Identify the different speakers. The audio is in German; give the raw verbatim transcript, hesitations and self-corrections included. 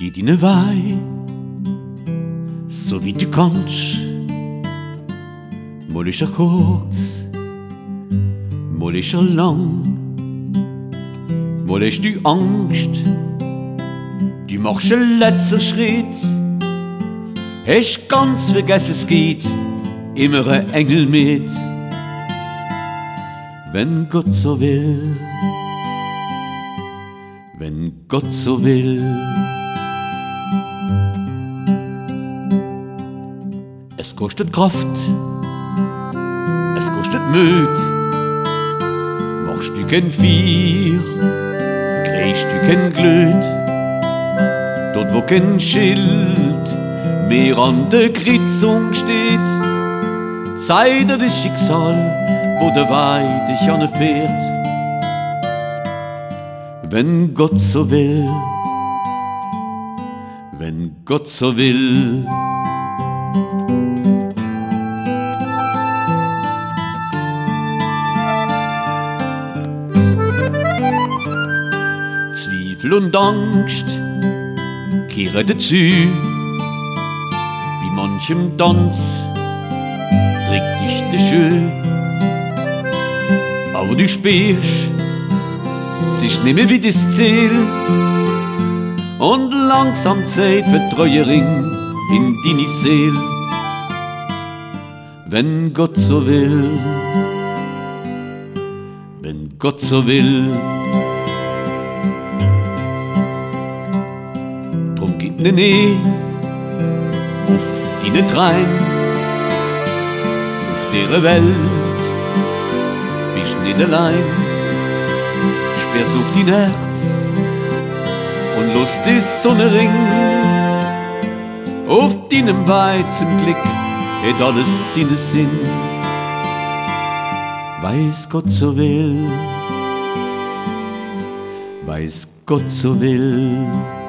Speaker 1: Geh deine Weih, so wie du kannst. Mal ist er kurz, mal ist er lang. Mal hast du Angst, du machst einen letzten Schritt. Hast ganz vergessen, es geht immer ein Engel mit. Wenn Gott so will, wenn Gott so will. Es kostet Kraft, es kostet Müd. Machst du kein Vier, kriegst du kein Glüt. Dort wo kein Schild mehr an der Kreuzung steht, zeigt dir das Schicksal, wo der Weih dich anfährt. Wenn Gott so will, wenn Gott so will. Zweifel und Angst kehren dazu, wie manchem Tanz trägt dich der Schuh. Aber du spürst, es ist nicht mehr wie das Ziel, und langsam zählt vertreue Ring in deine Seele. Wenn Gott so will, wenn Gott so will. Drum gib ne Nee auf deine Träum, auf der Welt bist nicht allein. Sperr's auf dein Herz und lass die Sonne ringen. Auf deinem weizen Blick hat alles seinen Sinn. Weiß Gott so will, weiß Gott so will.